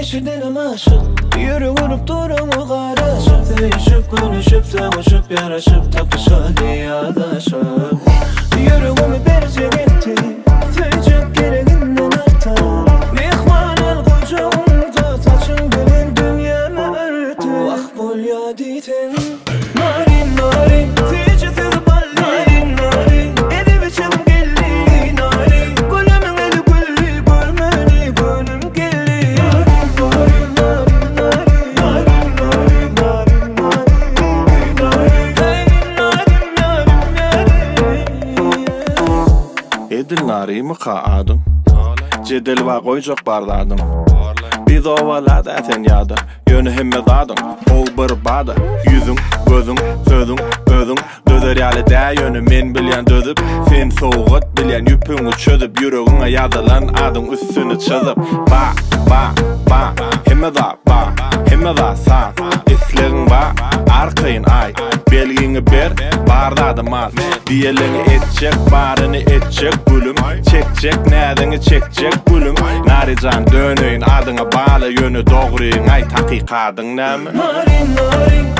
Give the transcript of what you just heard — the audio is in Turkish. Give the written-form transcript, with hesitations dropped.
değişir dilim aşık. Yürü vurup durumu karışık. Değişip konuşup sevişip yaraşıp takışa diye adaşıp. Yürü onu berce gitti. Tecek gereğinden artar. Mihman el kucağımda saçın benim dünyamı örtü. Vah bol ya ditin. Narin narin tecek tırpal. Narin narin eli biçim gelli. Narin gülümün eli gülli. Gülmeni gülüm gelli. Narin narin narin narin narin narin narin. Edil nari mi qaadım Cedel va qoyjok bardadım Biz ovalada eten yada Yönü hemmedadım Ol bir bada Yüzüm, gözüm, sözüm, özüm Döder yali da yönü men bilyen dödüp Sen soğut bilyen yüpünü çödüp Yüreğine yazılan adın üstünü çözüp Ba, ba, ba Hemmeda, ba Hemmeda sa İslerin ba Arkayın ay Belgini ber Bardadım az Diyelini etcek Barını etcek gülüm Çekcek Nedini çekcek gülüm Narican dönüyün Adına bağlı yönü doğruyun Ay takikadın ne mi? Narin narin